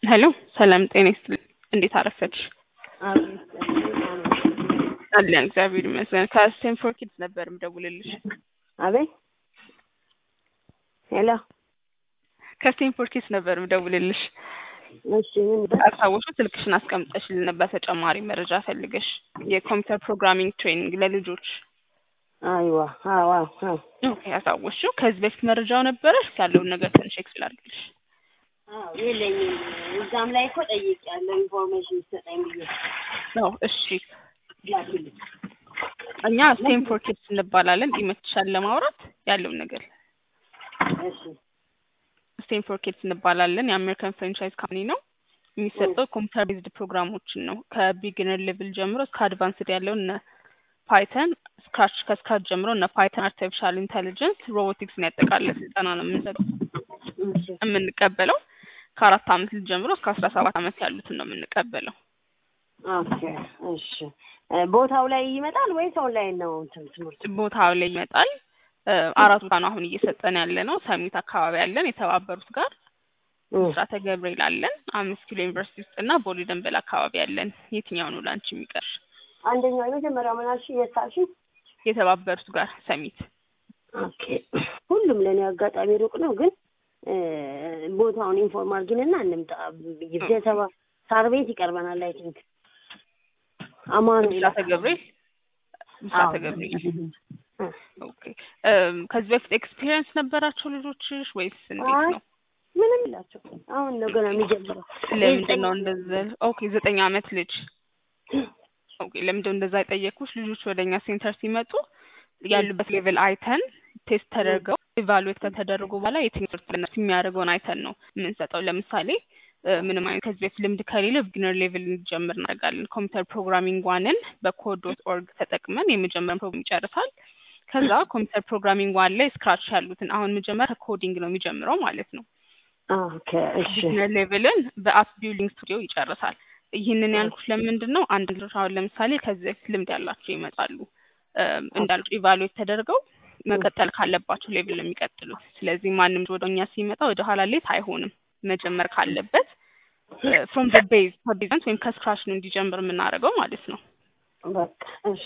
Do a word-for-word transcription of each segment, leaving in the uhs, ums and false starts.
ሄሎ ሰላም ጤና ይስጥልኝ እንዴት አረፈድሽ? አለን እግዚአብሔር ይመስገን ከስቴንፎርድ ኪድስ ነበር የምደውልልሽ። አቤት ሄሎ ከስቴንፎርድ ኪድስ ነበር የምደውልልሽ። እሺ ምን አሳውሽ ስልክሽን አስቀምጠሽልን ነበር ተጨማሪ መረጃ ፈልገሽ የኮምፒውተር ፕሮግራሚንግ ትሬኒንግ ለልጆች። አይዋ አዎ አዎ ኦኬ አሳውሽ ከዚህ በፊት መረጃው ነበረሽ ያለውን ነገር ትንሽ ኤክስፕሌን አድርግልሽ። አዎ የለኝም እዛም ላይ እኮ ጠይቄያለሁ ኢንፎርሜሽን ሰጠኝ ብዬ ነው። እሺ እኛ ስቴንፎርድ ኪድስ እንባላለን ይመችሻል ለማውራት ያለውን ነገር። እሺ ስቴንፎርድ ኪድስ እንባላለን የአሜሪካን ፍራንቻይዝ ካምፓኒ ነው። የሚሰጠው ኮምፒውተር ቤዝድ ፕሮግራሞችን ነው ከቢጊነር ሌቭል ጀምሮ እስከ አድቫንስድ ያለውን ፓይተን ስክራች ከስክራች ጀምሮ እና ፓይተን አርቲፊሻል ኢንተለጀንስ ሮቦቲክስን ያጠቃልላል ስልጠና ነው የምንሰጠው። የምንቀበለው ከአራት አመት ልጅ ጀምሮ እስከ አስራ ሰባት አመት ያሉትን ነው የምንቀበለው። ኦኬ እሺ ቦታው ላይ ይመጣል ወይስ ኦንላይን ነው ትምህርት? ቦታው ላይ ይመጣል። አራት ቦታ ነው አሁን እየሰጠን ያለ ነው። ሰሚት አካባቢ ያለን የተባበሩት ጋር ስራተ ገብርኤል አለን አምስት ኪሎ ዩኒቨርሲቲ ውስጥና ቦሌ ደንበል አካባቢ ያለን። የትኛው ነው ላንቺ የሚቀርሽ? አንደኛው የመጀመሪያው ምናልሽ የታሽ የተባበሩት ጋር ሰሚት። ኦኬ ሁሉም ለኔ አጋጣሚ ሩቅ ነው ግን ቦታውን ኢንፎርም አድርጊንና እንምጣ። ይብተባ ሳር ቤት ይቀርበናል አይ ቲንክ አማን ስራተ ገብርኤል ስራተ ገብርኤል። ኦኬ ከዚህ በፊት ኤክስፒሪየንስ ነበራቸው ልጆችሽ ወይስ እንዴት ነው? ምንም ይላቸው አሁን ነው ገና የሚጀምረው። ለምንድን ነው እንደዛ? ኦኬ ዘጠኝ አመት ልጅ። ኦኬ ለምንድን ነው እንደዛ የጠየኩሽ? ልጆች ወደኛ ሴንተር ሲመጡ ያሉበት ሌቭል አይተን ቴስት ተደርገው ኢቫሉዌት ከተደረጉ በኋላ የትኛው ትምህርት ለነሱ የሚያደርገውን አይተን ነው የምንሰጠው። ለምሳሌ ምንም አይነት ከዚህ በፊት ልምድ ከሌለ ቢግነር ሌቭል እንዲጀምር እናደርጋለን። ኮምፒውተር ፕሮግራሚንግ ዋንን በኮድ ዶት ኦርግ ተጠቅመን የመጀመሪያውን ፕሮግራም ይጨርሳል። ከዛ ኮምፒውተር ፕሮግራሚንግ ዋን ላይ ስክራች ያሉትን አሁን መጀመሪያ ከኮዲንግ ነው የሚጀምረው ማለት ነው። ኦኬ እሺ ቢግነር ሌቭልን በአፕ ቢልዲንግ ስቱዲዮ ይጨርሳል። ይህንን ያልኩሽ ለምንድን ነው አንድ ልጅ አሁን ለምሳሌ ከዚህ በፊት ልምድ ያላቸው ይመጣሉ እንዳልኩ ኢቫሉዌት ተደርገው መቀጠል ካለባቸው ሌቭል ነው የሚቀጥሉት። ስለዚህ ማንም ወደኛ ሲመጣ ወደ ኋላ ሌት አይሆንም መጀመር ካለበት from the base ከቤዝመንት ወይም ከስክራች ነው እንዲጀምር የምናደርገው ማለት ነው። በቃ እሺ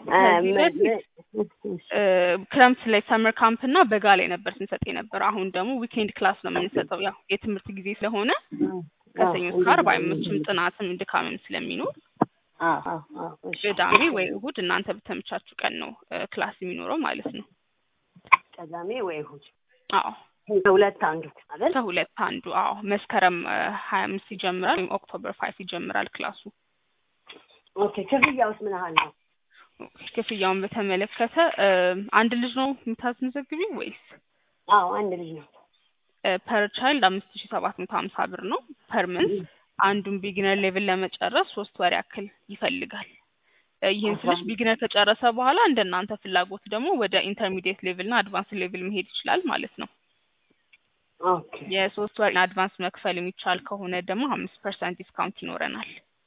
ክረምት ላይ ሰመር ካምፕ እና በጋ ላይ ነበር ስንሰጥ የነበር። አሁን ደግሞ ዊኬንድ ክላስ ነው የምንሰጠው። ያው የትምህርት ጊዜ ስለሆነ ከሰኞ እስከ ዓርብ አይመችም ጥናትም ድካምም ስለሚኖር አዎ አዎ እሺ ቅዳሜ ወይ እሁድ እናንተ በተመቻችሁ ቀን ነው ክላስ የሚኖረው ማለት ነው። ቅዳሜ ወይ እሁድ? አዎ ከሁለት አንዱ አይደል? ከሁለት አንዱ አዎ። መስከረም ሀያ አምስት ይጀምራል ወይም ኦክቶበር ፋይቭ ይጀምራል ክላሱ። ኦኬ ክፍያውስ ምን ያህል ነው? ክፍያውን በተመለከተ አንድ ልጅ ነው የምታስመዘግቢው ወይስ? አዎ አንድ ልጅ ነው። ፐር ቻይልድ አምስት ሺህ ሰባት መቶ ሀምሳ ብር ነው ፐር መንዝ። አንዱን ቢጊነር ሌቭል ለመጨረስ ሶስት ወር ያክል ይፈልጋል። ይሄን ስልሽ ቢጊነር ከጨረሰ በኋላ እንደናንተ ፍላጎት ደግሞ ወደ ኢንተርሚዲየት ሌቭል እና አድቫንስ ሌቭል መሄድ ይችላል ማለት ነው። ኦኬ የሶስት ወር አድቫንስ መክፈል የሚቻል ከሆነ ደግሞ አምስት ፐርሰንት ዲስካውንት ይኖረናል።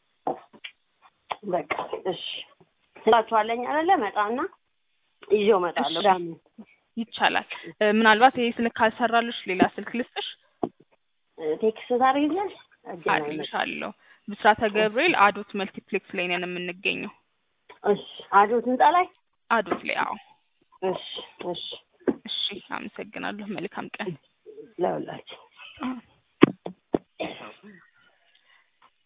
በቃ እሺ ስላችኋለኝ አይደለ? መጣና ይዤው መጣለሁ ዳም ይቻላል። ምናልባት ይሄ ስልክ ካልሰራልሽ ሌላ ስልክ ልስጥሽ? ቴክስት ታደርጊልኝ? አድርሻለሁ። ብስራተ ገብርኤል አዶት መልቲፕሌክስ ላይ ነን የምንገኘው። እሺ አዶት ህንጻ ላይ? አዶት ላይ አዎ። እሺ እሺ እሺ አመሰግናለሁ። መልካም ቀን ለሁላችሁ።